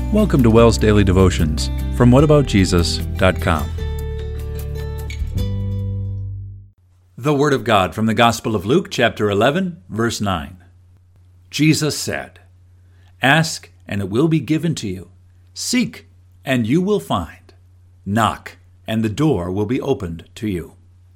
Welcome to WELL's Daily Devotions from whataboutjesus.com. The Word of God from the Gospel of Luke, chapter 11, verse 9. Jesus said, "Ask, and it will be given to you. Seek, and you will find. Knock, and the door will be opened to you."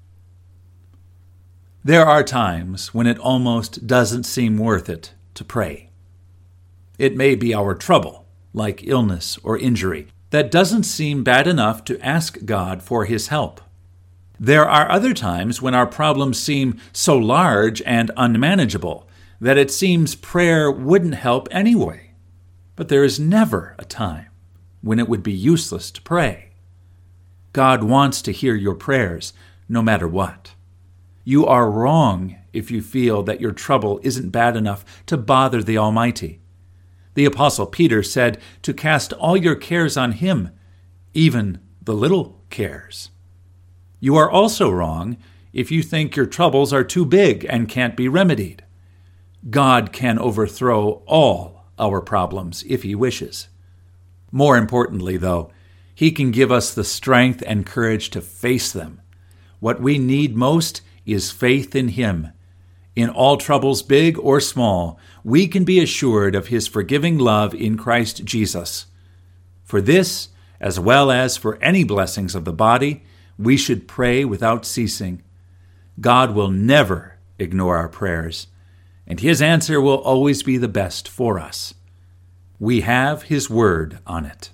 There are times when it almost doesn't seem worth it to pray. It may be our trouble, like illness or injury, that doesn't seem bad enough to ask God for His help. There are other times when our problems seem so large and unmanageable that it seems prayer wouldn't help anyway. But there is never a time when it would be useless to pray. God wants to hear your prayers no matter what. You are wrong if you feel that your trouble isn't bad enough to bother the Almighty. The Apostle Peter said to cast all your cares on Him, even the little cares. You are also wrong if you think your troubles are too big and can't be remedied. God can overthrow all our problems if He wishes. More importantly, though, He can give us the strength and courage to face them. What we need most is faith in Him. In all troubles, big or small, we can be assured of His forgiving love in Christ Jesus. For this, as well as for any blessings of the body, we should pray without ceasing. God will never ignore our prayers, and His answer will always be the best for us. We have His word on it.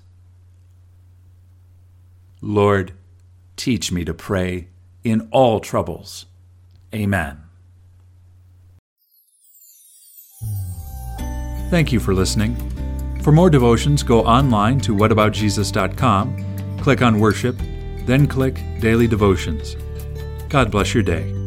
Lord, teach me to pray in all troubles. Amen. Thank you for listening. For more devotions, go online to whataboutjesus.com, click on Worship, then click Daily Devotions. God bless your day.